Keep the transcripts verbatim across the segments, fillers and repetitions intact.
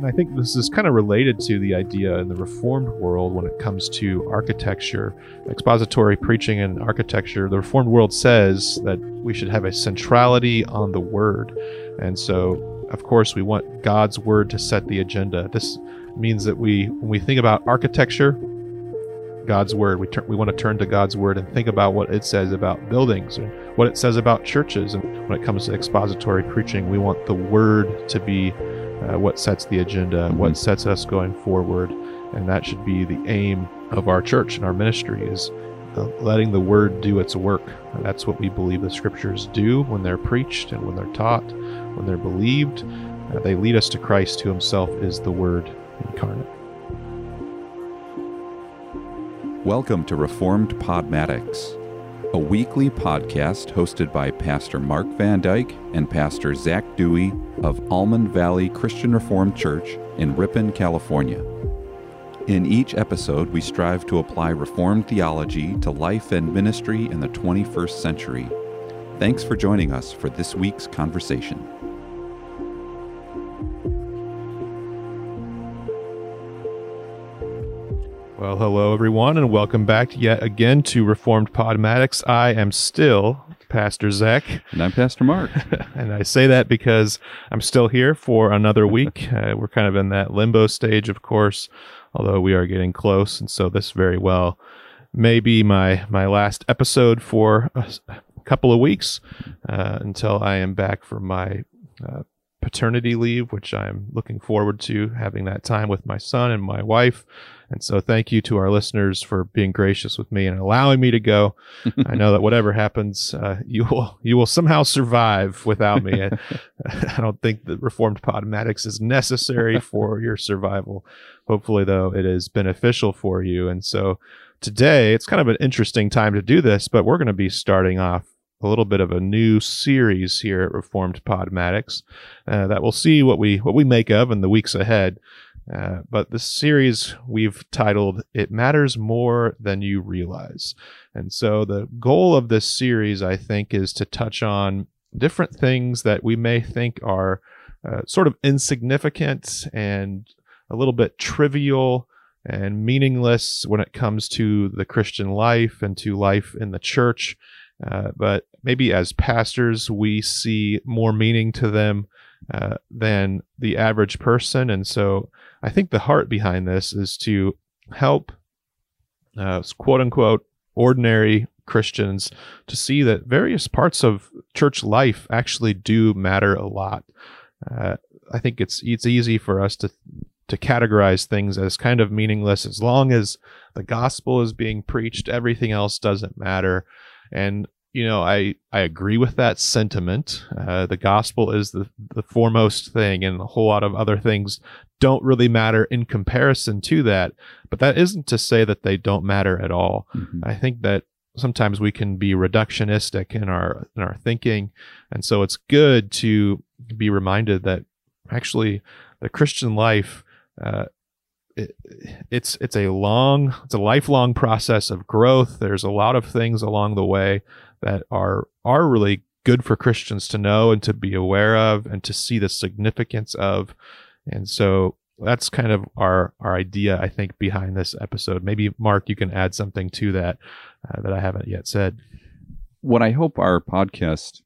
And I think this is kind of related to the idea in the Reformed world when it comes to architecture, expository preaching and architecture. The Reformed world says that we should have a centrality on the Word. And so, of course, we want God's Word to set the agenda. This means that we, when we think about architecture, God's Word, we turn, we want to turn to God's Word and think about what it says about buildings and what it says about churches. And when it comes to expository preaching, we want the Word to be uh, what sets the agenda, what sets us going forward. And that should be the aim of our church and our ministry, is uh, letting the Word do its work. And that's what we believe the Scriptures do when they're preached and when they're taught, when they're believed. Uh, they lead us to Christ, who himself is the Word incarnate. Welcome to Reformed Podmatics, a weekly podcast hosted by Pastor Mark Van Dyke and Pastor Zach Dewey of Almond Valley Christian Reformed Church in Ripon, California. In each episode, we strive to apply Reformed theology to life and ministry in the twenty-first century. Thanks for joining us for this week's conversation. Well, hello, everyone, and welcome back yet again to Reformed Podmatics. I am still Pastor Zach. And I'm Pastor Mark. And I say that because I'm still here for another week. Uh, we're kind of in that limbo stage, of course, although we are getting close. And so this very well may be my, my last episode for a couple of weeks uh, until I am back from my uh, paternity leave, which I'm looking forward to having that time with my son and my wife. And so thank you to our listeners for being gracious with me and allowing me to go. I know that whatever happens, uh, you will you will somehow survive without me. I, I don't think that Reformed Podmatics is necessary for your survival. Hopefully, though, it is beneficial for you. And so today, it's kind of an interesting time to do this, but we're going to be starting off a little bit of a new series here at Reformed Podmatics uh, that we'll see what we what we make of in the weeks ahead. Uh, but this series we've titled, It Matters More Than You Realize. And so the goal of this series, I think, is to touch on different things that we may think are uh, sort of insignificant and a little bit trivial and meaningless when it comes to the Christian life and to life in the church. Uh, but maybe as pastors, we see more meaning to them uh, than the average person. And so I think the heart behind this is to help uh, quote unquote ordinary Christians to see that various parts of church life actually do matter a lot. Uh, I think it's it's easy for us to to categorize things as kind of meaningless. As long as the gospel is being preached, everything else doesn't matter. And you know, I, I agree with that sentiment. Uh, the gospel is the, the foremost thing, and a whole lot of other things don't really matter in comparison to that. But that isn't to say that they don't matter at all. Mm-hmm. I think that sometimes we can be reductionistic in our in our thinking, and so it's good to be reminded that actually the Christian life uh, It, it's it's a long, it's a lifelong process of growth. There's a lot of things along the way that are are really good for Christians to know and to be aware of and to see the significance of. And so that's kind of our our idea, I think, behind this episode. Maybe, Mark, you can add something to that uh, that I haven't yet said. What I hope our podcast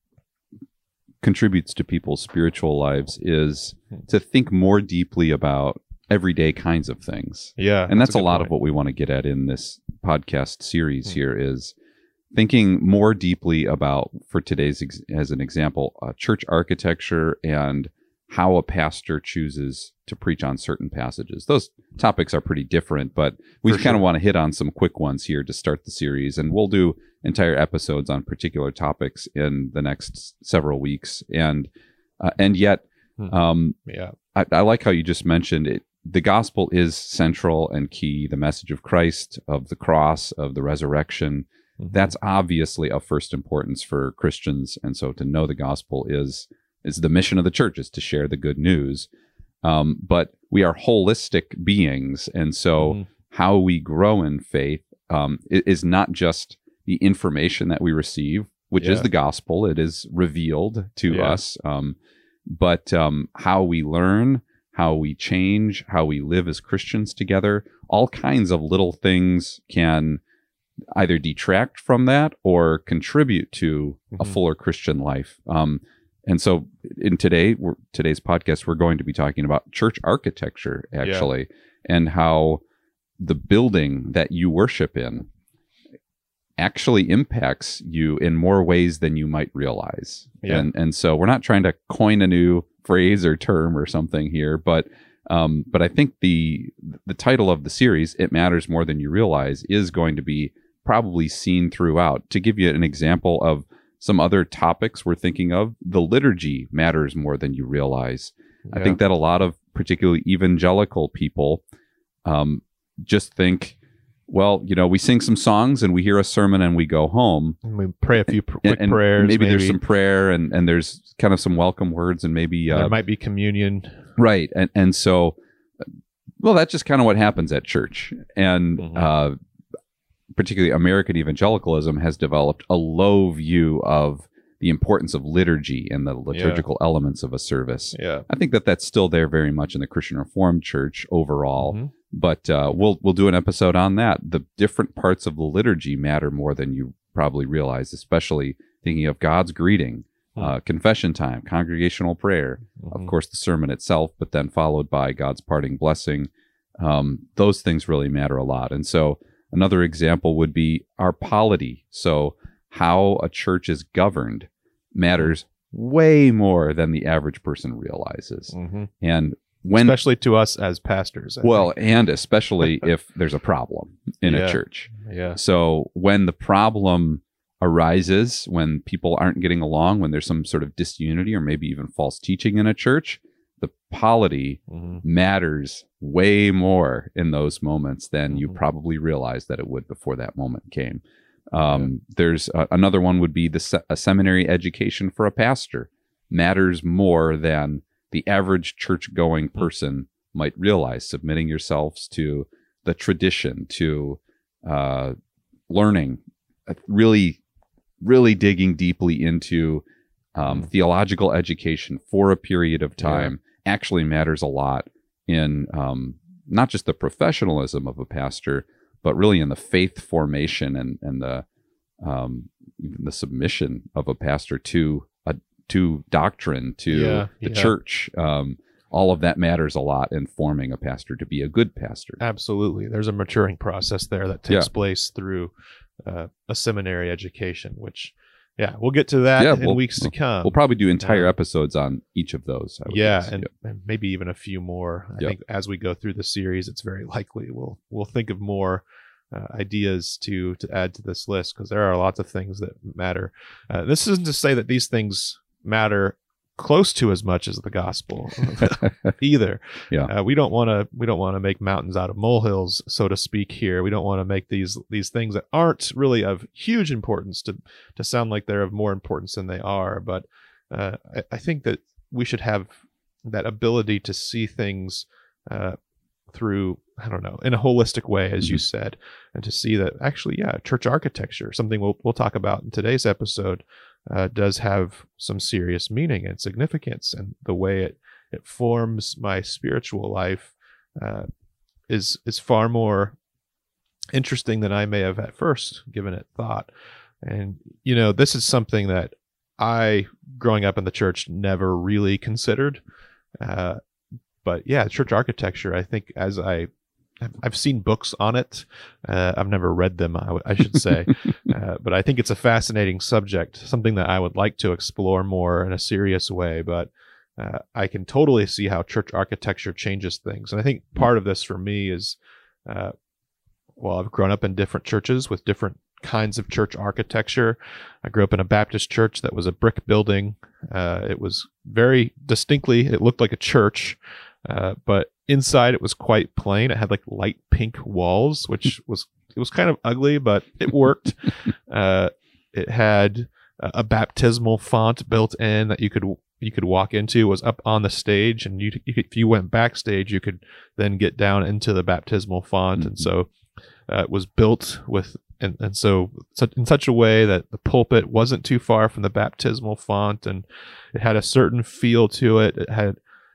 contributes to people's spiritual lives is to think more deeply about everyday kinds of things. Yeah. And that's, that's a, a lot point. of what we want to get at in this podcast series mm-hmm. here is thinking more deeply about, for today's, ex- as an example, uh, church architecture and how a pastor chooses to preach on certain passages. Those topics are pretty different, but we kind of sure. want to hit on some quick ones here to start the series. And we'll do entire episodes on particular topics in the next several weeks. And, uh, and yet, mm-hmm. um, yeah, I, I like how you just mentioned it. The gospel is central and key. The message of Christ, of the cross, of the resurrection, mm-hmm. that's obviously of first importance for Christians. And so to know the gospel is is the mission of the church, is to share the good news. Um, but we are holistic beings. And so mm-hmm. how we grow in faith um, is not just the information that we receive, which yeah. is the gospel. It is revealed to yeah. us. Um, but um, how we learn, how we change, how we live as Christians together. All kinds of little things can either detract from that or contribute to mm-hmm. a fuller Christian life. Um, and so in today, we're, today's podcast, we're going to be talking about church architecture, actually, yeah. and how the building that you worship in actually impacts you in more ways than you might realize. Yeah. And and so we're not trying to coin a new phrase or term or something here, but um, but I think the the title of the series, It Matters More Than You Realize, is going to be probably seen throughout. To give you an example of some other topics we're thinking of, the liturgy matters more than you realize. Yeah. I think that a lot of particularly evangelical people um, just think, well, you know, we sing some songs and we hear a sermon and we go home. And we pray a few pr- quick and, and prayers. Maybe, maybe there's some prayer and, and there's kind of some welcome words and maybe... Uh, there might be communion. Right. And and so, well, that's just kind of what happens at church. And mm-hmm. uh, particularly American evangelicalism has developed a low view of the importance of liturgy and the liturgical yeah. elements of a service. Yeah. I think that that's still there very much in the Christian Reformed Church overall. Mm-hmm. But uh, we'll we'll do an episode on that. The different parts of the liturgy matter more than you probably realize, especially thinking of God's greeting, mm-hmm. uh, confession time, congregational prayer, mm-hmm. of course, the sermon itself, but then followed by God's parting blessing. Um, those things really matter a lot. And so another example would be our polity. So how a church is governed matters way more than the average person realizes. Mm-hmm. And when, especially to us as pastors. I well, think. And especially if there's a problem in yeah. a church. Yeah. So when the problem arises, when people aren't getting along, when there's some sort of disunity or maybe even false teaching in a church, the polity mm-hmm. matters way more in those moments than mm-hmm. you probably realized that it would before that moment came. Um, yeah. There's uh, another one would be the se- a seminary education for a pastor matters more than the average church-going person might realize. Submitting yourselves to the tradition, to uh, learning, uh, really, really digging deeply into um, mm. theological education for a period of time yeah. actually matters a lot in um, not just the professionalism of a pastor, but really in the faith formation and and the um, even the submission of a pastor to a to doctrine, to yeah, the yeah. church. Um, all of that matters a lot in forming a pastor to be a good pastor. Absolutely, there's a maturing process there that takes yeah. place through uh, a seminary education, which. Yeah, we'll get to that yeah, in we'll, weeks to come. We'll probably do entire uh, episodes on each of those. I would yeah, guess. and, yep. and maybe even a few more. I yep. think as we go through the series, it's very likely we'll we'll think of more uh, ideas to to add to this list, because there are lots of things that matter. Uh, this isn't to say that these things matter close to as much as the gospel either. Yeah, uh, we don't want to we don't want to make mountains out of molehills, so to speak. Here, we don't want to make these these things that aren't really of huge importance to to sound like they're of more importance than they are. But uh, I, I think that we should have that ability to see things uh, through, I don't know, in a holistic way, as mm-hmm. you said, and to see that actually, yeah, church architecture, something we'll we'll talk about in today's episode. Uh, does have some serious meaning and significance, and the way it, it forms my spiritual life uh, is is far more interesting than I may have at first given it thought. And, you know, this is something that I, growing up in the church, never really considered. Uh, but yeah, church architecture, I think as I I've seen books on it. Uh, I've never read them, I, w- I should say. uh, but I think it's a fascinating subject, something that I would like to explore more in a serious way. But uh, I can totally see how church architecture changes things. And I think part of this for me is, uh, well, I've grown up in different churches with different kinds of church architecture. I grew up in a Baptist church that was a brick building. Uh, it was very distinctly, it looked like a church, uh, but inside it was quite plain. It had like light pink walls, which was, it was kind of ugly, but it worked. uh, it had a, a baptismal font built in that you could you could walk into. It was up on the stage, and you, you could, if you went backstage, you could then get down into the baptismal font. Mm-hmm. And so uh, it was built with, and, and so in such a way that the pulpit wasn't too far from the baptismal font, and it had a certain feel to it. It had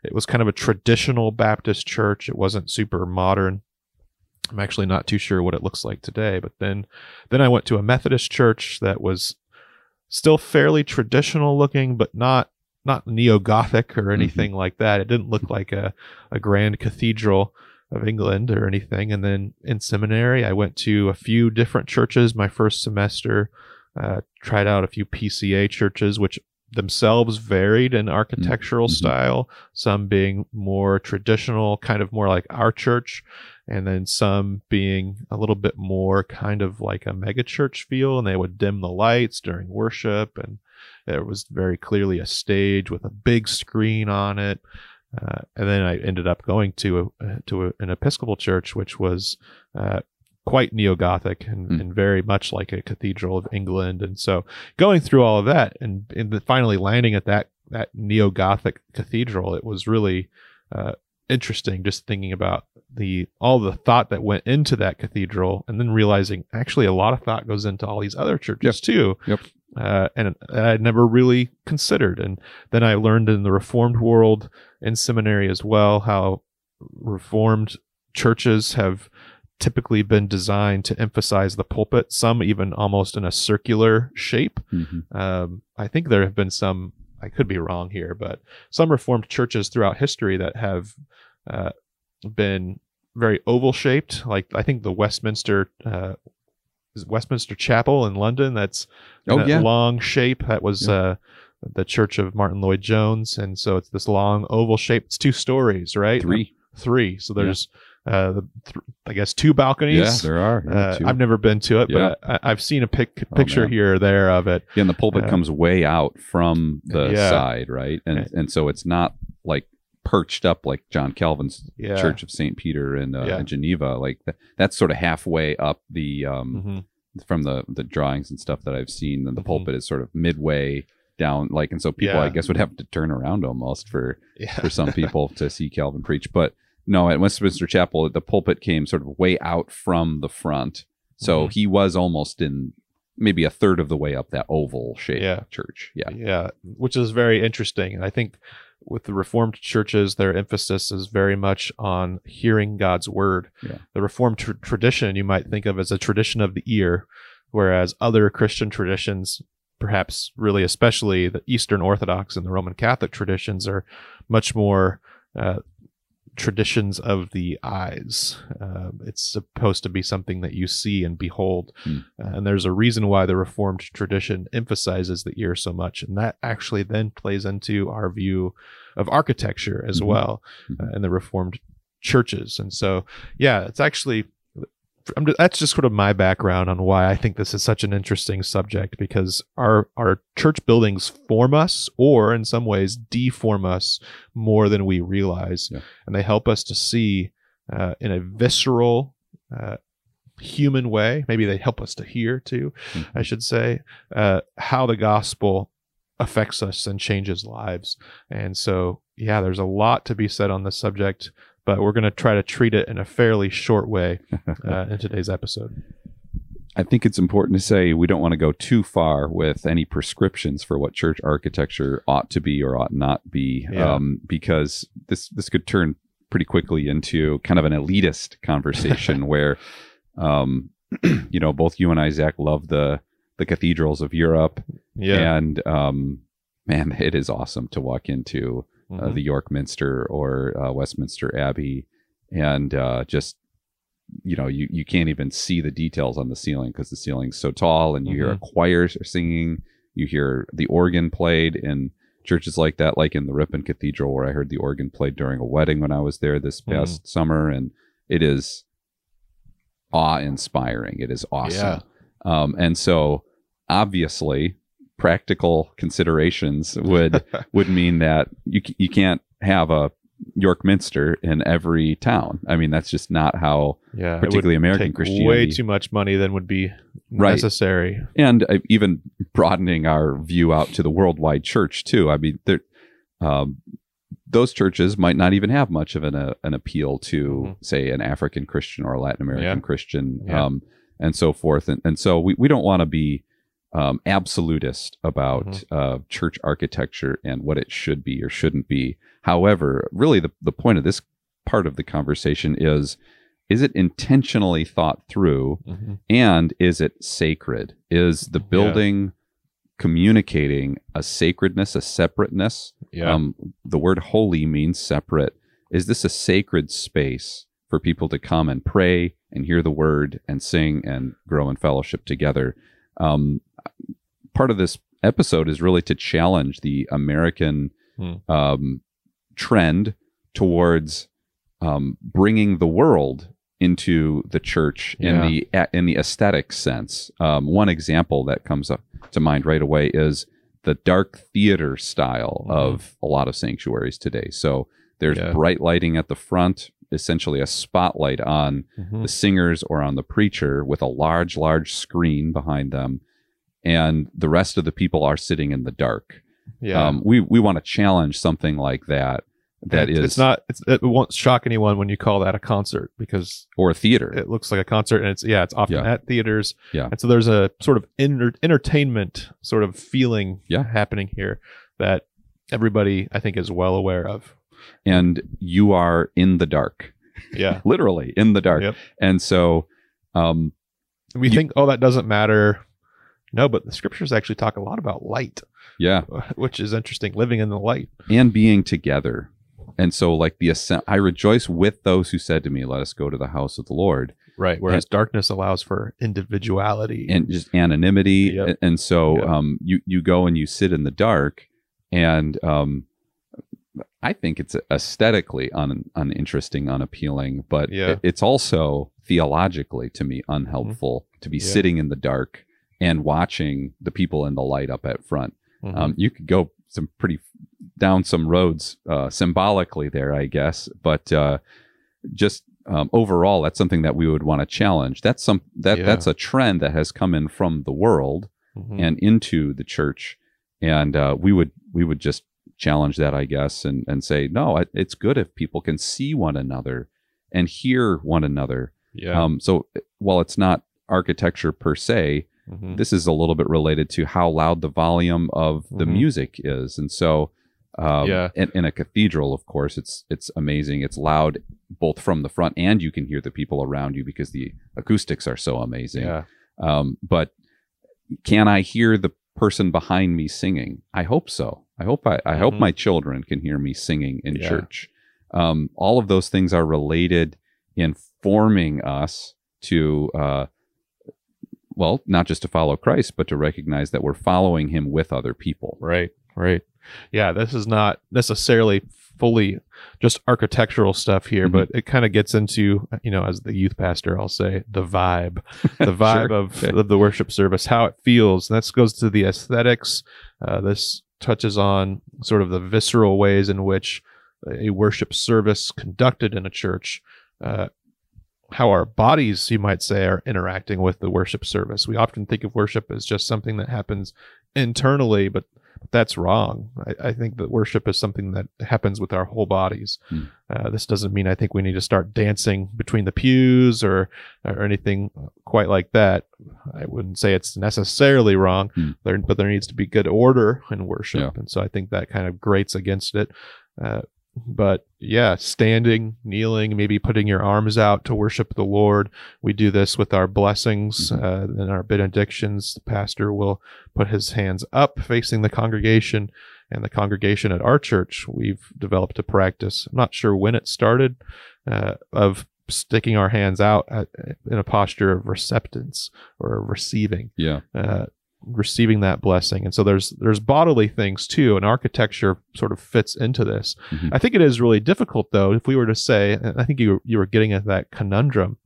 it was kind of a traditional Baptist church. It wasn't super modern. I'm actually not too sure what it looks like today. But then, then I went to a Methodist church that was still fairly traditional looking, but not not neo-Gothic or anything mm-hmm. like that. It didn't look like a, a grand cathedral of England or anything. And then in seminary, I went to a few different churches my first semester, uh, tried out a few P C A churches, which themselves varied in architectural mm-hmm. style, some being more traditional, kind of more like our church, and then some being a little bit more kind of like a mega church feel, and they would dim the lights during worship, and there was very clearly a stage with a big screen on it. Uh, and then I ended up going to a, to a, an Episcopal church, which was uh, quite neo-Gothic and, mm. and very much like a cathedral of England. And so going through all of that and, and the, finally landing at that, that neo-Gothic cathedral, it was really uh, interesting just thinking about the all the thought that went into that cathedral, and then realizing actually a lot of thought goes into all these other churches yep. too. Yep. Uh, and, and I'd never really considered. And then I learned in the Reformed world in seminary as well, how Reformed churches have typically been designed to emphasize the pulpit, some even almost in a circular shape. Mm-hmm. Um, I think there have been some, I could be wrong here, but some Reformed churches throughout history that have uh, been very oval shaped. Like I think the Westminster uh, is Westminster Chapel in London. That's oh, that yeah. long shape. That was yeah. uh, the Church of Martin Lloyd Jones, and so it's this long oval shape. It's two stories, right? Three, three. So there's, yeah. uh, the th- I guess, two balconies. Yeah, there are. Yeah, uh, I've never been to it, yeah. but I, I've seen a pic- picture oh, here or there of it. Yeah, and the pulpit uh, comes way out from the yeah. side, right? And okay. and so it's not like perched up like John Calvin's yeah. Church of Saint Peter in, uh, yeah. in Geneva. Like th- that's sort of halfway up the um, mm-hmm. from the the drawings and stuff that I've seen. And the mm-hmm. pulpit is sort of midway down, like, and so people, yeah. I guess, would have to turn around almost for yeah. for some people to see Calvin preach. But no, at Westminster Chapel, the pulpit came sort of way out from the front, so mm-hmm. he was almost in maybe a third of the way up that oval shaped yeah. church. Yeah, yeah, which is very interesting, and I think with the Reformed churches, their emphasis is very much on hearing God's word. Yeah. The Reformed tr- tradition you might think of as a tradition of the ear, whereas other Christian traditions, perhaps really especially the Eastern Orthodox and the Roman Catholic traditions, are much more uh, traditions of the eyes. Uh, it's supposed to be something that you see and behold. Hmm. Uh, and there's a reason why the Reformed tradition emphasizes the ear so much. And that actually then plays into our view of architecture as mm-hmm. well mm-hmm. uh, in the Reformed churches. And so, yeah, it's actually, I'm just, that's just sort of my background on why I think this is such an interesting subject, because our our church buildings form us, or in some ways deform us more than we realize. Yeah. And they help us to see uh, in a visceral, uh, human way. Maybe they help us to hear too, mm-hmm. I should say, uh, how the gospel affects us and changes lives. And so, yeah, there's a lot to be said on this subject, but we're going to try to treat it in a fairly short way uh, in today's episode. I think it's important to say we don't want to go too far with any prescriptions for what church architecture ought to be or ought not be, yeah. um, because this this could turn pretty quickly into kind of an elitist conversation where, um, you know, both you and I, Zach, love the the cathedrals of Europe, yeah. and um, man, it is awesome to walk into uh, mm-hmm. the York Minster or uh, Westminster Abbey, and uh, just, you know, you, you can't even see the details on the ceiling because the ceiling's so tall, and you mm-hmm. hear a choir singing, you hear the organ played in churches like that, like in the Ripon Cathedral, where I heard the organ played during a wedding when I was there this past mm-hmm. summer, and it is awe-inspiring. It is awesome. Yeah. Um, and so obviously practical considerations would would mean that you you can't have a York Minster in every town. I mean, that's just not how yeah, particularly it would American take Christianity. Way too much money than would be right. necessary. And uh, even broadening our view out to the worldwide church too. I mean, there, um, those churches might not even have much of an uh, an appeal to, mm-hmm. say, an African Christian or a Latin American yeah. Christian, yeah. um, and so forth. And and so we, we don't want to be um, absolutist about Mm-hmm. uh, church architecture and what it should be or shouldn't be. However, really the, the point of this part of the conversation is, is it intentionally thought through, Mm-hmm. and is it sacred? Is the building communicating a sacredness, a separateness? Yeah. Um, the word holy means separate. Is this a sacred space for people to come and pray and hear the word and sing and grow in fellowship together? Um, part of this episode is really to challenge the American Hmm. um, trend towards um, bringing the world into the church in Yeah. the in the aesthetic sense. Um, one example that comes up to mind right away is the dark theater style Mhm. of a lot of sanctuaries today. So there's Yeah. bright lighting at the front, essentially a spotlight on Mhm. the singers or on the preacher with a large, large screen behind them, and the rest of the people are sitting in the dark. Yeah. Um, we we want to challenge something like that. That it's, is, it's not, it's, it won't shock anyone when you call that a concert, because or a theater. it looks like a concert, and it's, yeah, it's often Yeah. at theaters. Yeah. And so there's a sort of enter- entertainment sort of feeling Yeah. happening here that everybody, I think, is well aware of. And you are in the dark, Yeah. literally in the dark. Yep. And so, um, We You- think, oh, that doesn't matter. No, but the scriptures actually talk a lot about light, yeah, which is interesting, living in the light. and being together. And so, like the ascent, I rejoice with those who said to me, "Let us go to the house of the Lord." Right. Whereas darkness allows for individuality. And just anonymity. Yep. And, and so, Yep. um, you you go and you sit in the dark, and um, I think it's aesthetically un, uninteresting, unappealing, but Yeah. it- it's also theologically to me unhelpful to be Yeah. sitting in the dark and watching the people in the light up at front. Mhm. Um, you could go some pretty down some roads uh, symbolically there, I guess, but uh, just um, overall, that's something that we would want to challenge. That's some that Yeah. that's a trend that has come in from the world Mhm. and into the church, and uh, we would we would just challenge that, I guess, and and say no, it- it's good if people can see one another and hear one another. yeah. Um, so while it's not architecture per se, Mhm. this is a little bit related to how loud the volume of the Mhm. music is. And so, um, Yeah. in, in a cathedral, of course, it's, it's amazing. It's loud both from the front, and you can hear the people around you because the acoustics are so amazing. Yeah. Um, but can I hear the person behind me singing? I hope so. I hope I, I hope Mhm. my children can hear me singing in Yeah. church. Um, all of those things are related in forming us to, uh, well, not just to follow Christ, but to recognize that we're following him with other people. Right. Right. Yeah. This is not necessarily fully just architectural stuff here, Mhm. but it kind of gets into, you know, as the youth pastor, I'll say the vibe, the vibe Sure. of, Okay. of the worship service, how it feels. And that goes to the aesthetics. Uh, this touches on sort of the visceral ways in which a worship service conducted in a church, uh, how our bodies, you might say, are interacting with the worship service. We often think of worship as just something that happens internally, but that's wrong. I, I think that worship is something that happens with our whole bodies. Hmm. Uh, this doesn't mean I think we need to start dancing between the pews or or anything quite like that. I wouldn't say it's necessarily wrong, Hmm. there, but there needs to be good order in worship, Yeah. and so I think that kind of grates against it. Uh, but yeah, standing, kneeling, maybe putting your arms out to worship the Lord. We do this with our blessings Mhm. uh, and our benedictions. The pastor will put his hands up facing the congregation, and the congregation at our church, we've developed a practice. I'm not sure when it started, uh, of sticking our hands out at, in a posture of receptance or receiving. Yeah. Uh, receiving that blessing. And so there's there's bodily things too, and architecture sort of fits into this. Mhm. I think it is really difficult though, if we were to say, and I think you you were getting at that conundrum,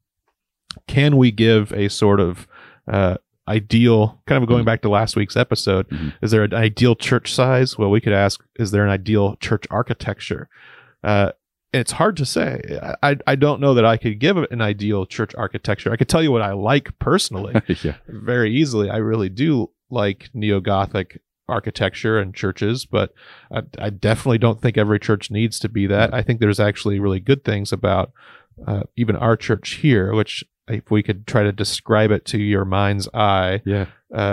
can we give a sort of uh, ideal, kind of going Mhm. back to last week's episode, Mhm. is there an ideal church size? Well, we could ask, is there an ideal church architecture? Uh, it's hard to say. I, I don't know that I could give an ideal church architecture. I could tell you what I like personally yeah. very easily. I really do like neo-Gothic architecture and churches, but I, I definitely don't think every church needs to be that. I think there's actually really good things about uh, even our church here, which if we could try to describe it to your mind's eye, Yeah. uh,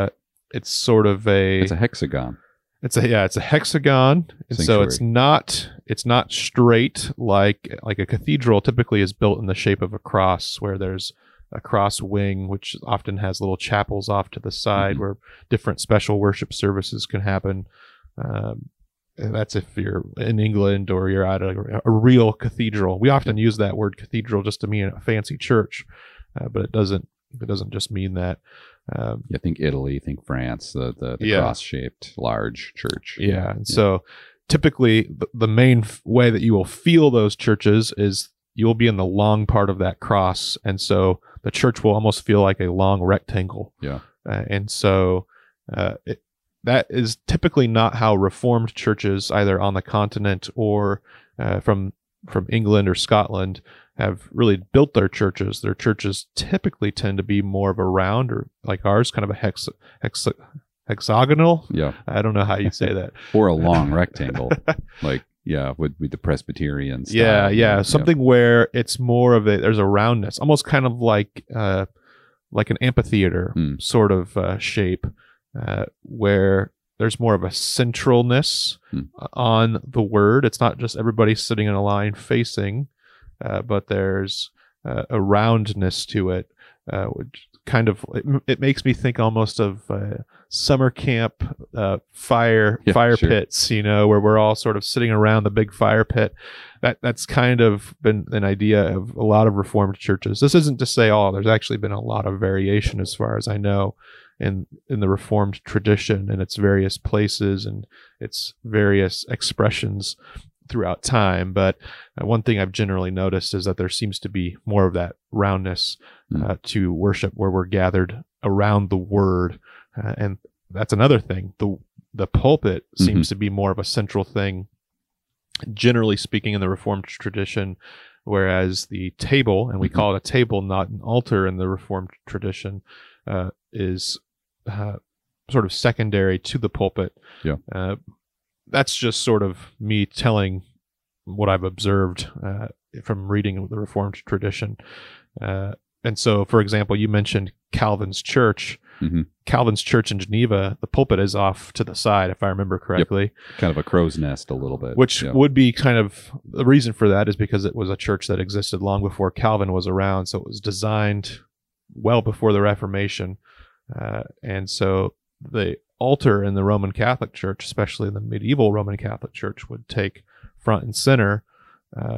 it's sort of a It's a hexagon. It's a yeah, it's a hexagon, and so it's not it's not straight like like a cathedral typically is built in the shape of a cross, where there's a cross wing, which often has little chapels off to the side mm-hmm. where different special worship services can happen. Um, and that's if you're in England or you're at a, a real cathedral. We often use that word cathedral just to mean a fancy church, uh, but it doesn't it doesn't just mean that. Um, yeah, think Italy, think France, the the, the yeah. cross-shaped large church. Yeah, and yeah. so typically the, the main f- way that you will feel those churches is you'll be in the long part of that cross, and so the church will almost feel like a long rectangle. Yeah, uh, and so uh, it, that is typically not how Reformed churches, either on the continent or uh, from from England or Scotland, have really built their churches. Their churches typically tend to be more of a round, or like ours, kind of a hex, hex hexagonal. Yeah. I don't know how you say that. Or a long rectangle. Like, yeah, would be the Presbyterian style. Yeah, yeah. Something yeah. where it's more of a, there's a roundness, almost kind of like, uh, like an amphitheater mm. sort of uh, shape, uh, where there's more of a centralness mm. on the word. It's not just everybody sitting in a line facing, Uh, but there's uh, a roundness to it, uh, which kind of it, it makes me think almost of uh, summer camp uh, fire yeah, fire sure. pits, you know, where we're all sort of sitting around the big fire pit. That that's kind of been an idea of a lot of Reformed churches. This isn't to say all. There's actually been a lot of variation, as far as I know, in in the Reformed tradition and its various places and its various expressions throughout time. But uh, one thing I've generally noticed is that there seems to be more of that roundness uh, mm. to worship, where we're gathered around the word. Uh, and that's another thing. The the pulpit mm-hmm. seems to be more of a central thing, generally speaking, in the Reformed tradition, whereas the table, and we mm-hmm. call it a table, not an altar in the Reformed tradition, uh, is uh, sort of secondary to the pulpit. Yeah. Uh, That's just sort of me telling what I've observed uh, from reading the Reformed tradition. Uh, and so, for example, you mentioned Calvin's church. Mm-hmm. Calvin's church in Geneva, the pulpit is off to the side, if I remember correctly. Yep. Kind of a crow's nest a little bit. Which yeah. would be kind of, the reason for that is because it was a church that existed long before Calvin was around. So it was designed well before the Reformation. Uh, and so the altar in the Roman Catholic Church, especially the medieval Roman Catholic Church, would take front and center, uh,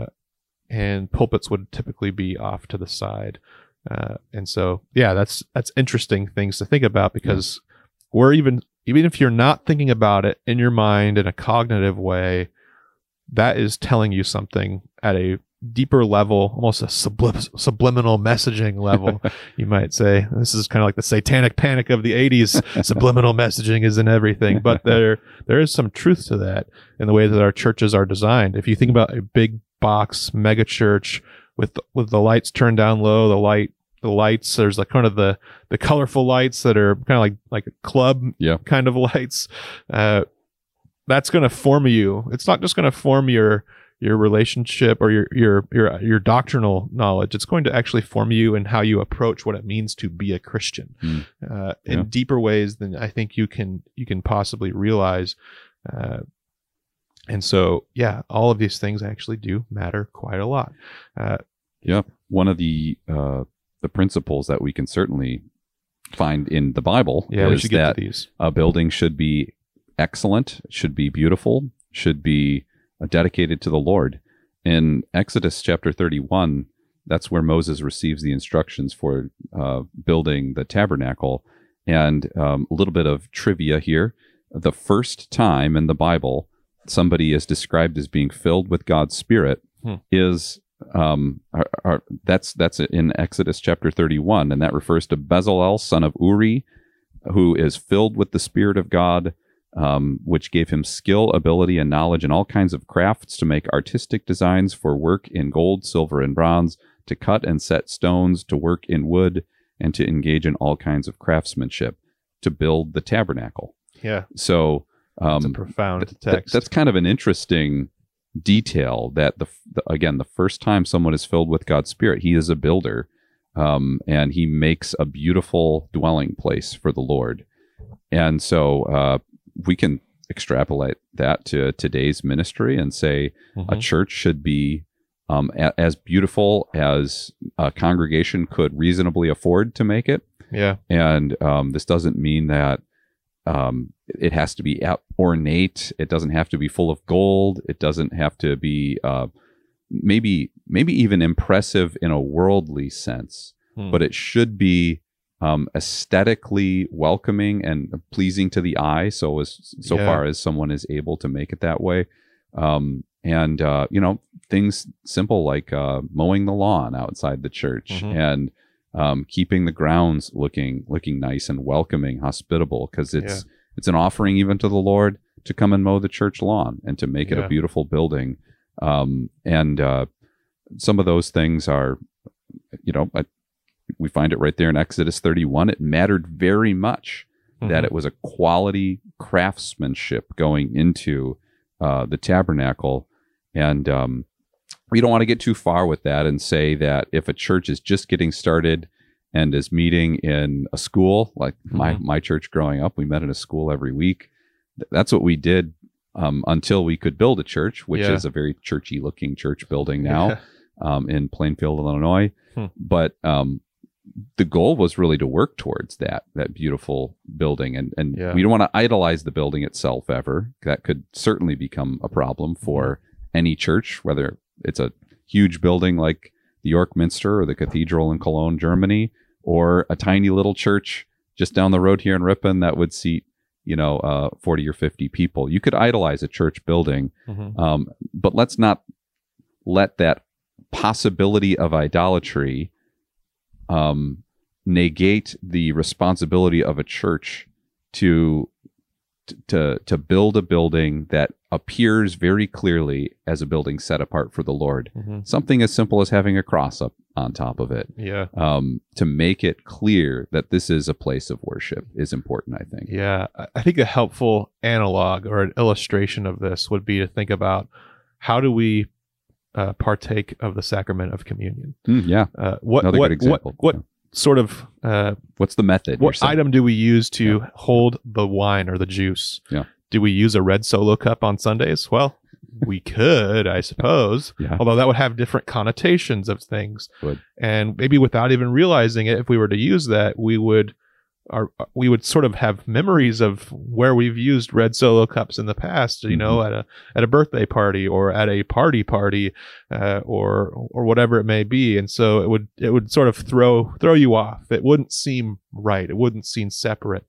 and pulpits would typically be off to the side. Uh, and so, yeah, that's that's interesting things to think about, because yeah. we're even even if you're not thinking about it in your mind in a cognitive way, that is telling you something at a deeper level, almost a sublim- subliminal messaging level, you might say. This is kind of like the satanic panic of the eighties. Subliminal messaging is in everything, but there there is some truth to that in the way that our churches are designed. If you think about a big box mega church with the, with the lights turned down low, the light the lights, there's like kind of the the colorful lights that are kind of like like a club yeah. kind of lights. Uh, that's going to form you. It's not just going to form your your relationship or your, your, your, your doctrinal knowledge. It's going to actually form you in how you approach what it means to be a Christian, mm. uh, yeah. in deeper ways than I think you can, you can possibly realize. Uh, and so, yeah, all of these things actually do matter quite a lot. Uh, yeah. One of the, uh, the principles that we can certainly find in the Bible yeah, is we should get that to these. A building should be excellent, should be beautiful, should be dedicated to the Lord. In Exodus chapter thirty-one, that's where Moses receives the instructions for uh, building the tabernacle. And um, a little bit of trivia here. The first time in the Bible somebody is described as being filled with God's Spirit hmm. is um, are, are, that's that's in Exodus chapter thirty-one, and that refers to Bezalel, son of Uri, who is filled with the Spirit of God, Um, which gave him skill, ability, and knowledge in all kinds of crafts to make artistic designs for work in gold, silver, and bronze, to cut and set stones, to work in wood, and to engage in all kinds of craftsmanship, to build the tabernacle. Yeah. So um, it's a profound th- text. Th- that's kind of an interesting detail that, the, the again, the first time someone is filled with God's Spirit, he is a builder, um, and he makes a beautiful dwelling place for the Lord. And so uh, we can extrapolate that to today's ministry and say Mm-hmm. a church should be um, a- as beautiful as a congregation could reasonably afford to make it. Yeah. And um, this doesn't mean that um, it has to be ornate. It doesn't have to be full of gold. It doesn't have to be uh, maybe maybe even impressive in a worldly sense, Hmm. but it should be um, aesthetically welcoming and pleasing to the eye. So as so Yeah. far as someone is able to make it that way, um, and uh, you know, things simple like uh, mowing the lawn outside the church Mhm. and um, keeping the grounds looking looking nice and welcoming, hospitable, because it's it's an offering even to the Lord to come and mow the church lawn and to make it Yeah. a beautiful building. Um, and uh, some of those things are, you know, I, we find it right there in Exodus thirty-one. It mattered very much Mhm. that it was a quality craftsmanship going into uh, the tabernacle. And um, we don't want to get too far with that and say that if a church is just getting started and is meeting in a school, like my, Mhm. my church growing up, we met in a school every week. Th- That's what we did um, until we could build a church, which Yeah. is a very churchy looking church building now Yeah. um, in Plainfield, Illinois. Hmm. But um, the goal was really to work towards that that beautiful building, and and Yeah. we don't want to idolize the building itself ever. That could certainly become a problem for Mm-hmm. any church, whether it's a huge building like the York Minster or the Cathedral in Cologne, Germany, or a tiny little church just down the road here in Ripon that would seat, you know, uh, forty or fifty people. You could idolize a church building, Mhm. um, but let's not let that possibility of idolatry um, negate the responsibility of a church to to to build a building that appears very clearly as a building set apart for the Lord. Mhm. Something as simple as having a cross up on top of it, Yeah. um, to make it clear that this is a place of worship is important, I think. Yeah, I- I think a helpful analog or an illustration of this would be to think about how do we uh, partake of the sacrament of communion? Mm, yeah. Uh, what Another what, good example. what what sort of uh, What's the method? you're what saying? item do we use to hold the wine or the juice? Yeah. Do we use a red Solo cup on Sundays? Well, we could, I suppose. Yeah. Although that would have different connotations of things, Would. and maybe without even realizing it, if we were to use that, we would. Our, we would sort of have memories of where we've used red Solo cups in the past, you know, Mm-hmm. at a at a birthday party or at a party party, uh, or or whatever it may be, and so it would it would sort of throw throw you off. It wouldn't seem right. It wouldn't seem separate.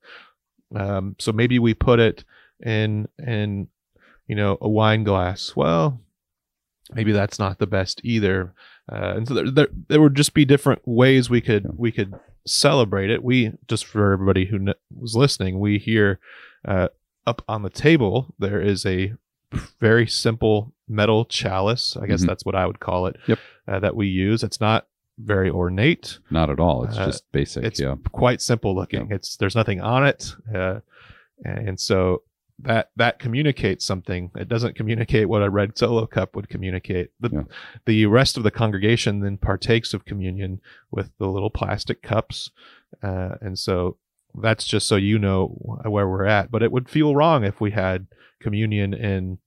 Um, so maybe we put it in in you know a wine glass. Well, maybe that's not the best either. Uh, and so there, there there would just be different ways we could we could celebrate it. We just for everybody who kn- was listening, we hear uh, up on the table there is a very simple metal chalice. I guess Mhm. that's what I would call it. Yep. Uh, that we use. It's not very ornate. Not at all. It's Uh, just basic. It's yeah. quite simple looking. It's there's nothing on it, uh, and so that that communicates something. It doesn't communicate what a red Solo cup would communicate. The Yeah. the rest of the congregation then partakes of communion with the little plastic cups, uh, and so that's just so you know where we're at. But it would feel wrong if we had communion in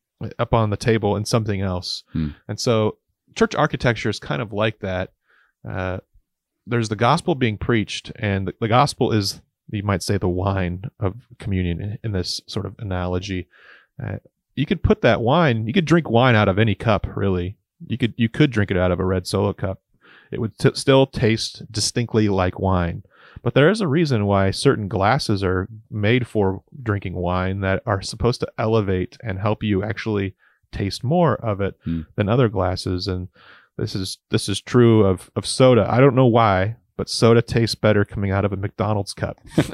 up on the table and something else. Hmm. And so church architecture is kind of like that. Uh, there's the gospel being preached, and the, the gospel is, you might say, the wine of communion in, in this sort of analogy. Uh, you could put that wine, you could drink wine out of any cup, really. You could you could drink it out of a red Solo cup. It would t- still taste distinctly like wine. But there is a reason why certain glasses are made for drinking wine that are supposed to elevate and help you actually taste more of it Hmm. than other glasses. And this is this is true of, of soda. I don't know why, but soda tastes better coming out of a McDonald's cup.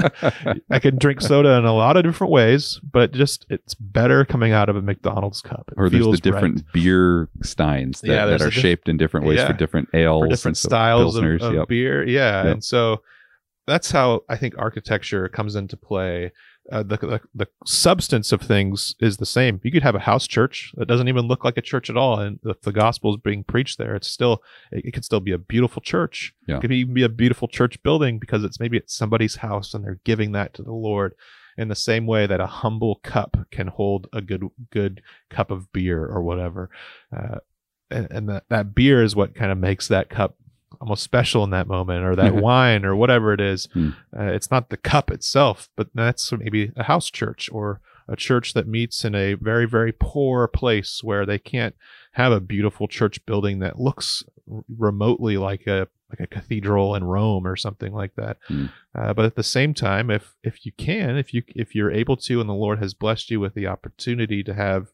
I can drink soda in a lot of different ways, but it just it's better coming out of a McDonald's cup. It Or there's the feels different right. beer steins that, Yeah, that there's are a diff- shaped in different ways yeah. for different ales, for different and so styles of, pilsners. of Yep. beer. Yeah. Yep. And so that's how I think architecture comes into play. uh, the, the the substance of things is the same. You could have a house church that doesn't even look like a church at all, and if the gospel is being preached there, it's still it, it could still be a beautiful church. Yeah. It could even be a beautiful church building because it's maybe it's somebody's house and they're giving that to the Lord. In the same way that a humble cup can hold a good good cup of beer or whatever, uh, and, and that, that beer is what kind of makes that cup almost special in that moment, or that wine or whatever it is. Hmm. Uh, it's not the cup itself, but that's maybe a house church or a church that meets in a very, very poor place where they can't have a beautiful church building that looks r- remotely like a like a cathedral in Rome or something like that. Hmm. Uh, but at the same time, if if you can, if you if you're able to, and the Lord has blessed you with the opportunity to have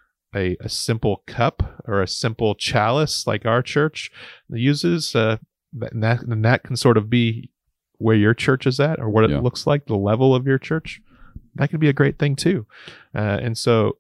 a, a simple cup or a simple chalice like our church uses, uh, and that and that can sort of be where your church is at, or what it Yeah. looks like, the level of your church. That could be a great thing too. Uh, and so,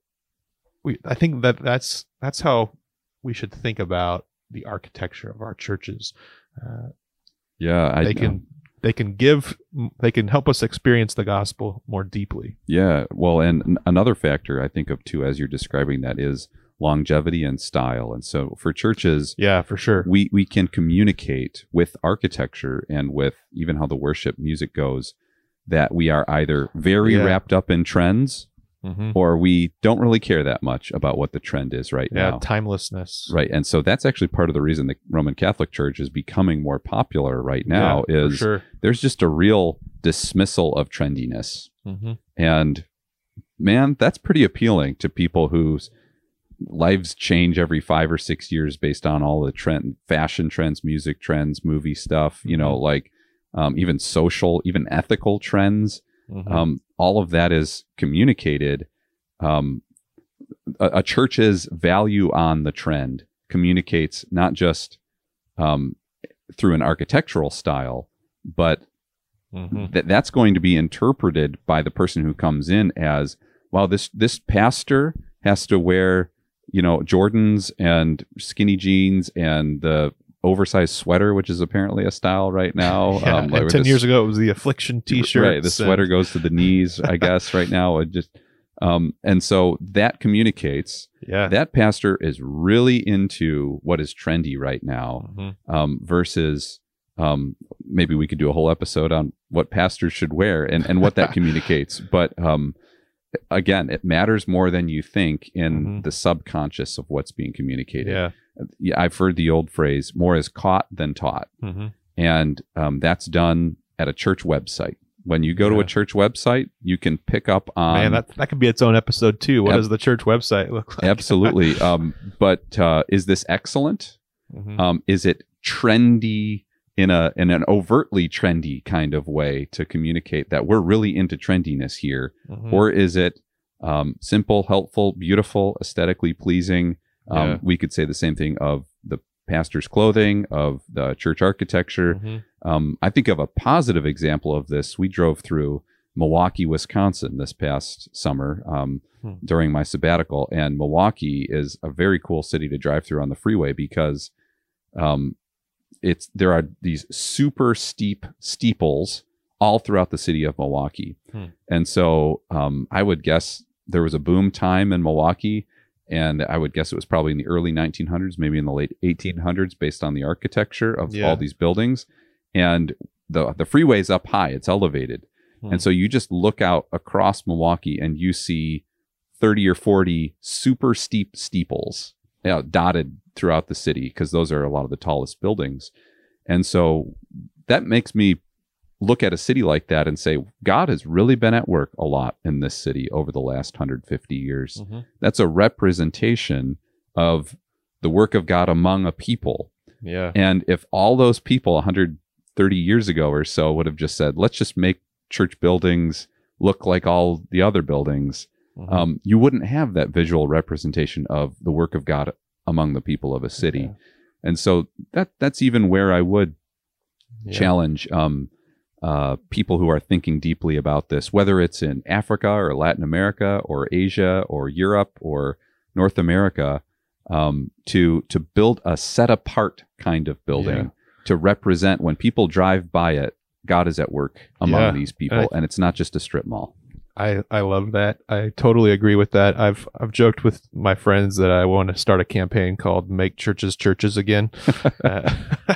we I think that that's that's how we should think about the architecture of our churches. Uh, Yeah, I they can they can give they can help us experience the gospel more deeply. Yeah, well, and n- another factor I think of too, as you're describing that, is longevity and style. And so for churches, Yeah, for sure. we we can communicate with architecture and with even how the worship music goes, that we are either very Yeah. wrapped up in trends, Mm-hmm. or we don't really care that much about what the trend is right Yeah, now. timelessness. Right. And so that's actually part of the reason the Roman Catholic Church is becoming more popular right now, Yeah, for is sure. there's just a real dismissal of trendiness. Mm-hmm. And man, that's pretty appealing to people whose lives change every five or six years based on all the trend, fashion trends, music trends, movie stuff, you know, Mhm. like um, even social, even ethical trends. Mm-hmm. Um, all of that is communicated. Um, a, a church's value on the trend communicates not just um, through an architectural style, but Mm-hmm. that that's going to be interpreted by the person who comes in as, wow, this this pastor has to wear, you know, Jordans and skinny jeans and the oversized sweater, which is apparently a style right now. Yeah, Um, like and ten this- years ago, it was the Affliction T-shirt. Right, the sweater goes to the knees, I guess, right now. It just um, and so that communicates Yeah. that pastor is really into what is trendy right now, Mm-hmm. um, versus um, maybe we could do a whole episode on what pastors should wear and, and what that communicates. But um, again, it matters more than you think in Mhm. the subconscious of what's being communicated. Yeah. Yeah, I've heard the old phrase, more is caught than taught. Mm-hmm. And um, that's done at a church website. When you go to Yeah. a church website, you can pick up on... Man, that that could be its own episode too. What Ab- does the church website look like? Absolutely. um, but uh, is this excellent? Mhm. Um, is it trendy in a in an overtly trendy kind of way to communicate that we're really into trendiness here? Mhm. Or is it um, simple, helpful, beautiful, aesthetically pleasing? Um, Yeah. We could say the same thing of the pastor's clothing, of the church architecture. Mhm. Um, I think of a positive example of this. We drove through Milwaukee, Wisconsin this past summer um, Hmm. during my sabbatical. And Milwaukee is a very cool city to drive through on the freeway because um, it's there are these super steep steeples all throughout the city of Milwaukee. Hmm. And so um, I would guess there was a boom time in Milwaukee. And I would guess it was probably in the early nineteen hundreds, maybe in the late eighteen hundreds, based on the architecture of Yeah. all these buildings. And the the freeway's up high; it's elevated, Hmm. and so you just look out across Milwaukee and you see thirty or forty super steep steeples, you know, dotted throughout the city, because those are a lot of the tallest buildings. And so that makes me look at a city like that and say, God has really been at work a lot in this city over the last one hundred fifty years. Mhm. That's a representation of the work of God among a people. Yeah. And if all those people one hundred thirty years ago or so would have just said, let's just make church buildings look like all the other buildings, Mhm. um, you wouldn't have that visual representation of the work of God among the people of a city. Yeah. And so that that's even where I would Yeah. challenge um, uh, people who are thinking deeply about this, whether it's in Africa or Latin America or Asia or Europe or North America, um, to to build a set apart kind of building Yeah. to represent when people drive by it, God is at work among Yeah. these people, And I- and it's not just a strip mall. I, I love that. I totally agree with that. I've I've joked with my friends that I want to start a campaign called "Make Churches Churches Again," uh,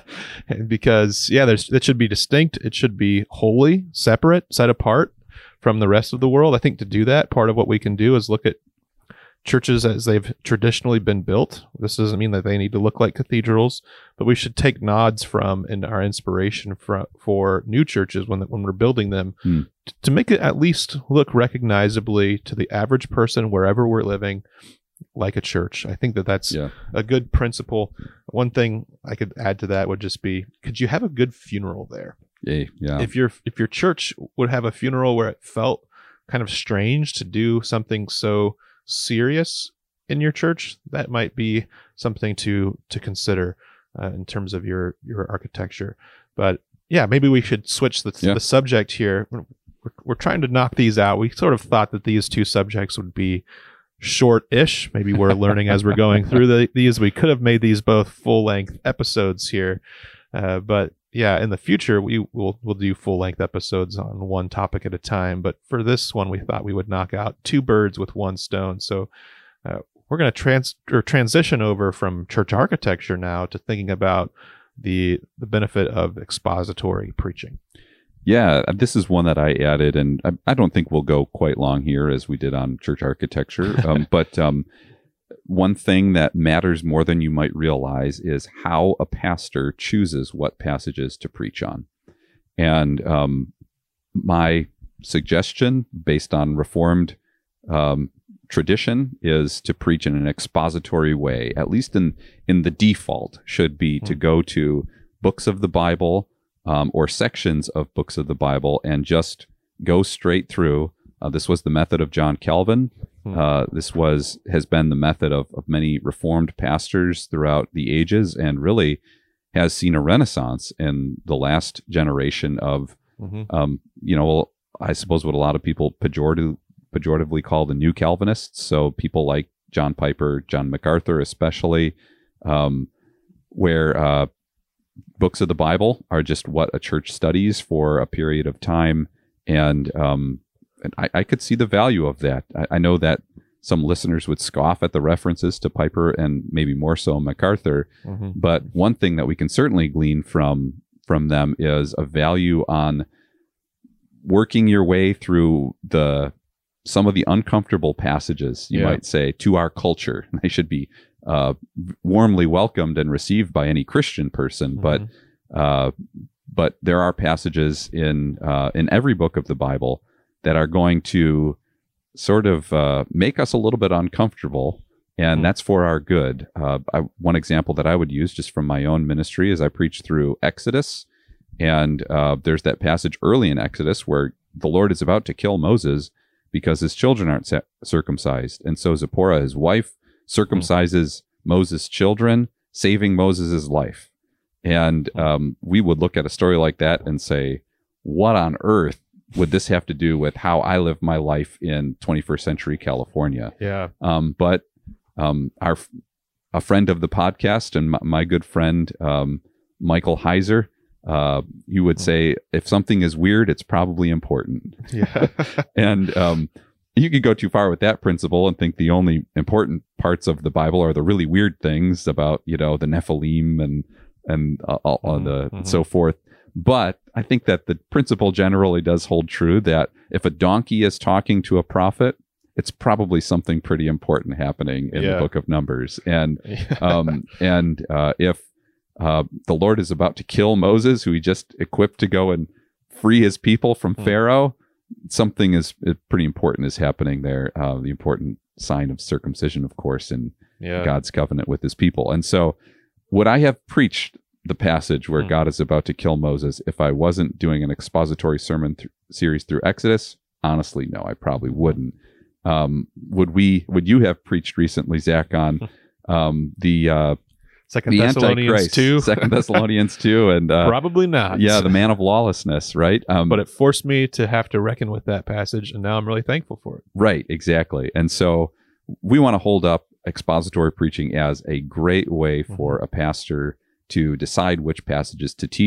because yeah, there's it should be distinct. It should be holy, separate, set apart from the rest of the world. I think to do that, part of what we can do is look at churches as they've traditionally been built. This doesn't mean that they need to look like cathedrals, but we should take nods from and our inspiration for, for new churches when when we're building them Hmm. t- to make it at least look recognizably to the average person wherever we're living like a church. I think that that's Yeah. a good principle. One thing I could add to that would just be, could you have a good funeral there? Yeah. Yeah. If your if your church would have a funeral where it felt kind of strange to do something so serious in your church, that might be something to to consider uh, in terms of your your architecture. But yeah, maybe we should switch the, Yeah. the subject here. We're, we're trying to knock these out. We sort of thought that these two subjects would be short-ish. Maybe we're learning as we're going through the, these. We could have made these both full-length episodes here, uh, but yeah, in the future we will we'll do full-length episodes on one topic at a time. But for this one, we thought we would knock out two birds with one stone. So uh, we're going to trans or transition over from church architecture now to thinking about the the benefit of expository preaching. Yeah, this is one that I added, and I, I don't think we'll go quite long here as we did on church architecture. Um, but um, one thing that matters more than you might realize is how a pastor chooses what passages to preach on. And um, my suggestion, based on Reformed um, tradition, is to preach in an expository way, at least in, in the default, should be to go to books of the Bible, Um, or sections of books of the Bible, and just go straight through. Uh, this was the method of John Calvin. Uh, this was has been the method of, of many Reformed pastors throughout the ages, and really has seen a renaissance in the last generation of, Mm-hmm. um, you know, I suppose what a lot of people pejorative, pejoratively call the new Calvinists. So people like John Piper, John MacArthur especially, um, where uh, books of the Bible are just what a church studies for a period of time. And, um, and I, I could see the value of that. I, I know that some listeners would scoff at the references to Piper and maybe more so MacArthur. Mm-hmm. But one thing that we can certainly glean from, from them is a value on working your way through the, some of the uncomfortable passages, you Yeah. might say, to our culture. They should be uh, warmly welcomed and received by any Christian person, but uh, but there are passages in uh, in every book of the Bible that are going to sort of uh, make us a little bit uncomfortable, and Mhm. that's for our good. Uh, I, one example that I would use just from my own ministry is I preach through Exodus, and uh, there's that passage early in Exodus where the Lord is about to kill Moses because his children aren't ca- circumcised, and so Zipporah, his wife, circumcises Moses' children, saving Moses' life. And um, we would look at a story like that and say, what on earth would this have to do with how I live my life in twenty-first century California? Yeah. Um, but um, our a friend of the podcast and my, my good friend, um, Michael Heiser, uh, you would say, if something is weird, it's probably important. Yeah. And um, you could go too far with that principle and think the only important parts of the Bible are the really weird things about, you know, the Nephilim and and uh, all, all the Mhm. and so forth. But I think that the principle generally does hold true that if a donkey is talking to a prophet, it's probably something pretty important happening in Yeah. the book of Numbers. And um, and uh, if uh, the Lord is about to kill Moses, who he just equipped to go and free his people from Mm. Pharaoh, something is, is pretty important is happening there. Uh, the important sign of circumcision, of course, in yeah. God's covenant with his people. And so would I have preached the passage where Mm. God is about to kill Moses if I wasn't doing an expository sermon th- series through Exodus? Honestly, no, I probably wouldn't. Um, would we, would you have preached recently, Zach, on um, the, uh, Second the Thessalonians Antichrist, two. Second Thessalonians two, and uh, Probably not. yeah, the man of lawlessness, right? Um, But it forced me to have to reckon with that passage, and now I'm really thankful for it. Right, exactly. And so we want to hold up expository preaching as a great way for a pastor to decide which passages to teach,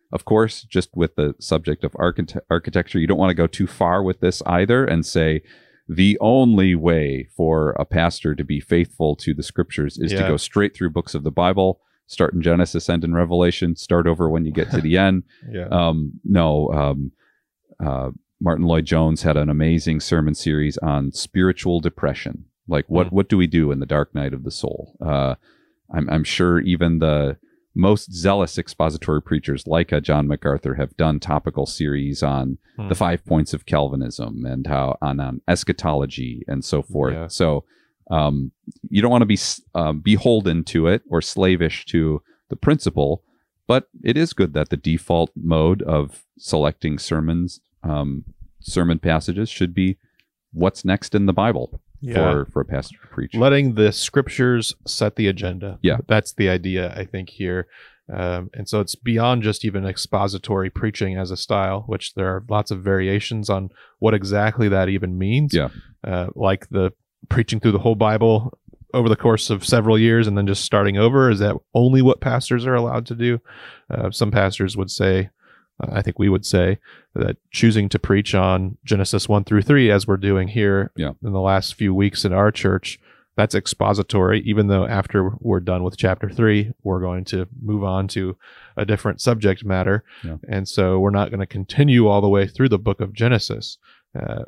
of course, just with the subject of archite- architecture, you don't want to go too far with this either and say the only way for a pastor to be faithful to the scriptures is Yeah. to go straight through books of the Bible, start in Genesis, end in Revelation, start over when you get to the end. Yeah. Um, no, um, uh, Martin Lloyd-Jones had an amazing sermon series on spiritual depression. Like, what, Mm. what do we do in the dark night of the soul? Uh, I'm, I'm sure even the most zealous expository preachers like a John MacArthur have done topical series on Hmm. the five points of Calvinism and how on, on eschatology and so forth. Yeah. So um, you don't want to be um, beholden to it or slavish to the principle, but it is good that the default mode of selecting sermons, um, sermon passages should be what's next in the Bible. Yeah. For, for a pastor to preach. Letting the scriptures set the agenda. Yeah. That's the idea, I think, here. Um, and so it's beyond just even expository preaching as a style, which there are lots of variations on what exactly that even means. Yeah. Uh, like the preaching through the whole Bible over the course of several years and then just starting over. Is that only what pastors are allowed to do? Uh, some pastors would say, uh, I think we would say, that choosing to preach on Genesis one through three, as we're doing here Yeah. in the last few weeks in our church, that's expository, even though after we're done with chapter three, we're going to move on to a different subject matter. Yeah. And so we're not going to continue all the way through the book of Genesis. Uh,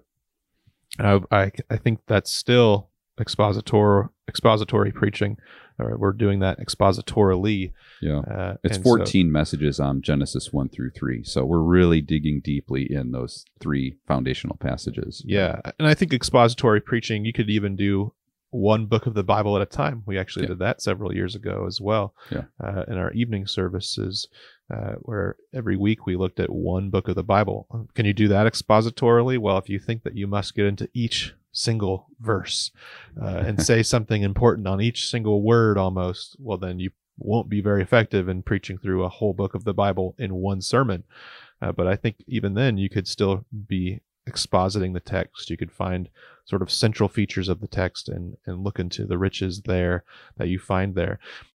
I, I, I think that's still expositor, expository preaching. Or we're doing that expositorily. Yeah. Uh, It's and fourteen so, messages on Genesis one through three. So we're really digging deeply in those three foundational passages. Yeah. And I think expository preaching, you could even do one book of the Bible at a time. We actually Yeah. did that several years ago as well. Yeah. Uh, in our evening services, uh, where every week we looked at one book of the Bible. Can you do that expositorily? Well, if you think that you must get into each single verse uh, and say something important on each single word almost, well, then you won't be very effective in preaching through a whole book of the Bible in one sermon. Uh, but I think even then you could still be expositing the text. You could find sort of central features of the text and, and look into the riches there that you find there.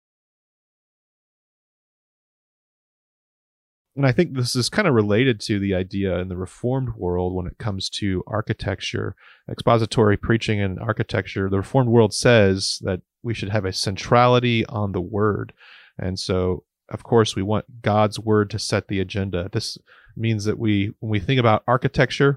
And I think this is kind of related to the idea in the Reformed world when it comes to architecture, expository preaching and architecture. The Reformed world says that we should have a centrality on the word. And so, of course, we want God's word to set the agenda. This means that we, when we think about architecture,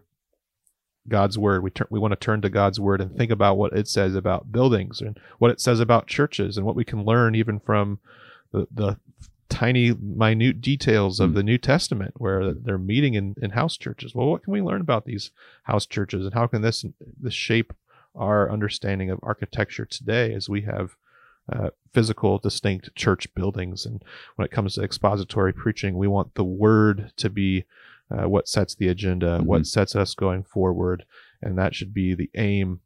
God's word, we turn, we want to turn to God's word and think about what it says about buildings and what it says about churches and what we can learn even from the, the tiny, minute details of Mm. the New Testament where they're meeting in, in house churches. Well, what can we learn about these house churches and how can this, this shape our understanding of architecture today as we have uh, physical, distinct church buildings? And when it comes to expository preaching, we want the word to be uh, what sets the agenda, Mhm. what sets us going forward. And that should be the aim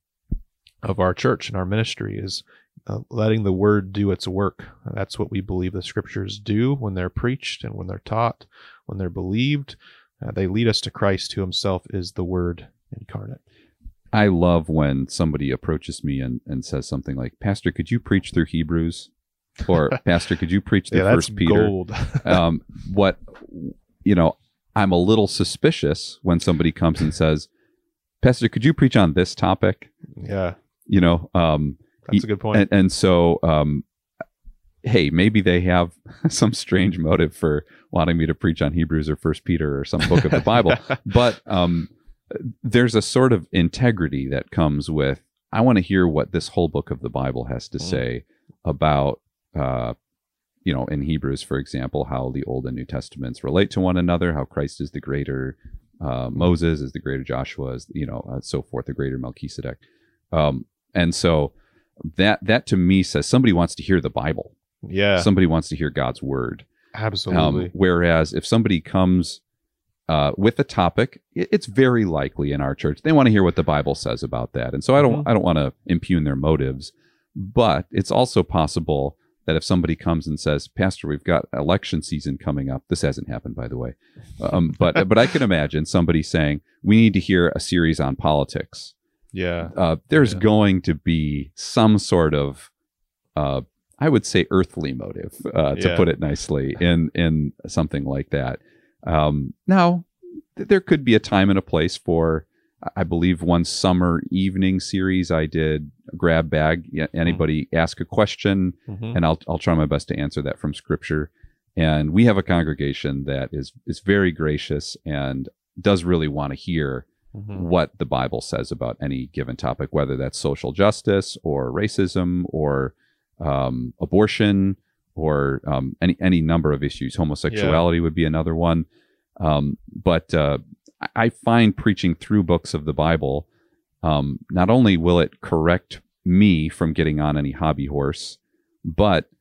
of our church and our ministry is uh, letting the word do its work. That's what we believe the scriptures do when they're preached and when they're taught, when they're believed. Uh, they lead us to Christ, who himself is the word incarnate. I love when somebody approaches me and, and says something like, Pastor, could you preach through Hebrews? Or Pastor, could you preach through Yeah, that's First Peter? gold. um, what, you know, I'm a little suspicious when somebody comes and says, Pastor, could you preach on this topic? Yeah, You know, um, that's a good point. and, and so, um, hey, maybe they have some strange motive for wanting me to preach on Hebrews or First Peter or some book of the Bible. But um, there's a sort of integrity that comes with, I want to hear what this whole book of the Bible has to Mm. say about, uh, you know, in Hebrews, for example, how the Old and New Testaments relate to one another, how Christ is the greater uh, Moses, is the greater Joshua, is, you know, uh, so forth, the greater Melchizedek. Um, and so that, that to me says somebody wants to hear the Bible. Yeah, Somebody wants to hear God's word. absolutely. Um, whereas if somebody comes uh, with a topic, it, it's very likely in our church they want to hear what the Bible says about that. And so I don't Mhm. I don't want to impugn their motives, but it's also possible that if somebody comes and says, Pastor, we've got election season coming up. This hasn't happened, by the way. Um, but but I can imagine somebody saying, we need to hear a series on politics. yeah, Uh, there's Yeah. going to be some sort of uh, I would say, earthly motive, uh, to Yeah. put it nicely, in in something like that. Um, now, th- there could be a time and a place for, I believe, one summer evening series I did, Grab Bag. Yeah, anybody ask a question, Mhm. and I'll I'll try my best to answer that from Scripture. And we have a congregation that is is very gracious and does really want to hear Mhm. what the Bible says about any given topic, whether that's social justice or racism or um, abortion or um, any any number of issues. Homosexuality would be another one. Um, but uh, I- I find preaching through books of the Bible, um, not only will it correct me from getting on any hobby horse, but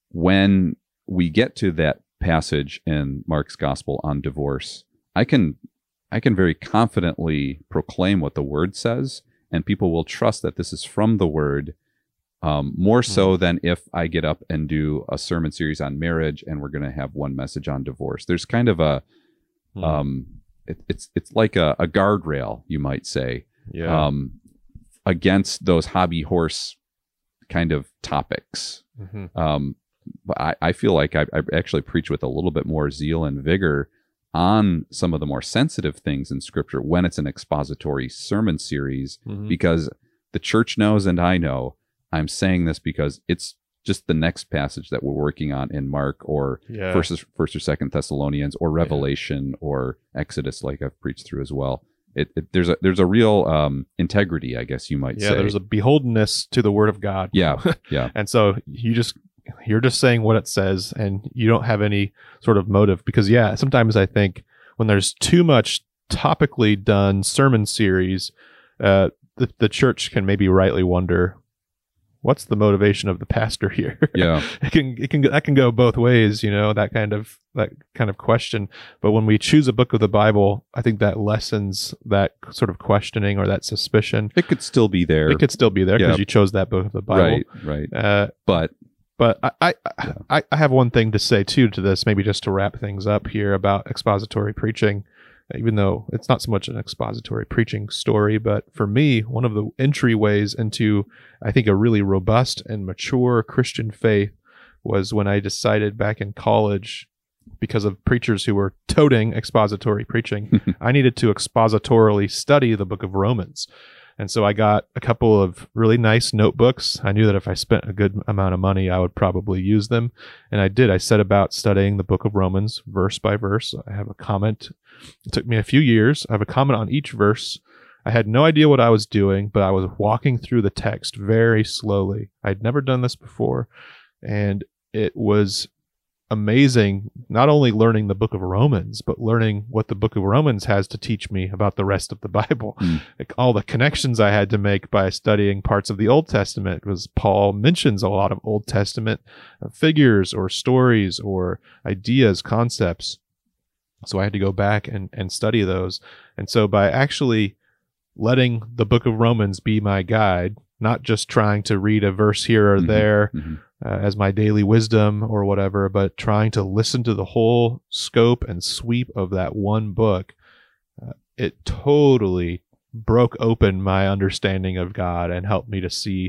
when we get to that passage in Mark's Gospel on divorce, I can I can very confidently proclaim what the Word says, and people will trust that this is from the Word, um, more so than if I get up and do a sermon series on marriage and we're going to have one message on divorce. There's kind of a, Hmm. um, it, it's it's like a, a guardrail, you might say, Yeah. um, against those hobby horse kind of topics. Mhm. Um, but I, I feel like I, I actually preach with a little bit more zeal and vigor on some of the more sensitive things in Scripture when it's an expository sermon series, Mhm. because the church knows and I know I'm saying this because it's just the next passage that we're working on in Mark or Yeah. first, first or second Thessalonians or Revelation or Exodus, like I've preached through as well. It, it, there's a there's a real um, integrity, I guess you might Yeah. say. There's a beholdenness to the Word of God. yeah, yeah, And so you just you're just saying what it says, and you don't have any sort of motive, because yeah, sometimes I think when there's too much topically done sermon series, uh, the the church can maybe rightly wonder, what's the motivation of the pastor here? yeah. it can it can that can go both ways, you know, that kind of that kind of question. But when we choose a book of the Bible, I think that lessens that sort of questioning or that suspicion. It could still be there. It could still be there because Yeah. you chose that book of the Bible. Right, right. Uh, But But I, I, Yeah. I, I have one thing to say too to this, maybe just to wrap things up here about expository preaching, even though it's not so much an expository preaching story. But for me, one of the entryways into, I think, a really robust and mature Christian faith was when I decided back in college, because of preachers who were toting expository preaching, I needed to expositorily study the book of Romans. And so I got a couple of really nice notebooks. I knew that if I spent a good amount of money, I would probably use them. And I did. I set about studying the book of Romans verse by verse. I have a comment. It took me a few years. I have a comment on each verse. I had no idea what I was doing, but I was walking through the text very slowly. I'd never done this before. And it was amazing, not only learning the book of Romans, but learning what the book of Romans has to teach me about the rest of the Bible. Mm. Like all the connections I had to make by studying parts of the Old Testament, was Paul mentions a lot of Old Testament figures or stories or ideas, concepts. So I had to go back and, and study those. And so by actually letting the book of Romans be my guide, not just trying to read a verse here or Mhm. there, Mhm. Uh, as my daily wisdom or whatever, but trying to listen to the whole scope and sweep of that one book, uh, it totally broke open my understanding of God and helped me to see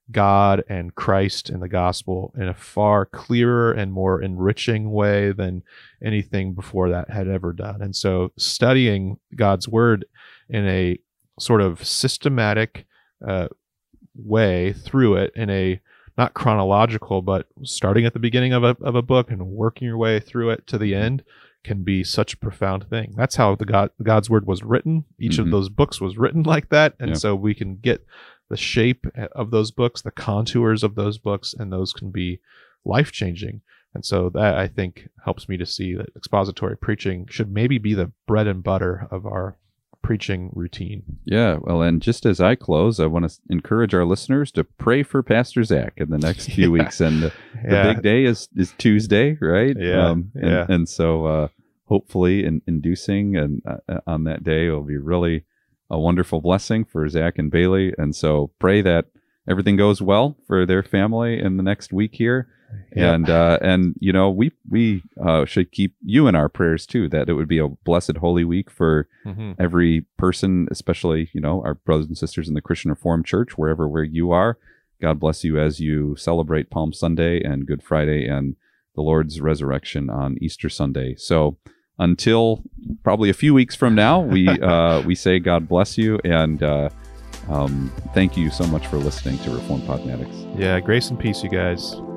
God and Christ and the gospel in a far clearer and more enriching way than anything before that had ever done. And so studying God's word in a sort of systematic uh, way through it, in a not chronological, but starting at the beginning of a of a book and working your way through it to the end, can be such a profound thing. That's how the God God's word was written. Each Mhm. of those books was written like that, and Yeah. so we can get the shape of those books, the contours of those books, and those can be life changing. And so that, I think, helps me to see that expository preaching should maybe be the bread and butter of our preaching routine. Yeah, well, and just as I close, I want to encourage our listeners to pray for Pastor Zach in the next few Yeah. weeks. And the, the Yeah. big day is, is Tuesday, right? Yeah, Um, and, yeah. and so uh, hopefully in, inducing and uh, on that day will be really a wonderful blessing for Zach and Bailey. And so pray that everything goes well for their family in the next week here. Yep. And, uh, and, you know, we, we, uh, should keep you in our prayers too, that it would be a blessed Holy Week for Mhm. every person, especially, you know, our brothers and sisters in the Christian Reformed Church, wherever where you are, God bless you as you celebrate Palm Sunday and Good Friday and the Lord's resurrection on Easter Sunday. So until probably a few weeks from now, we uh, we say God bless you, and uh, um, thank you so much for listening to Reformed Podmatics. Yeah, grace and peace, you guys.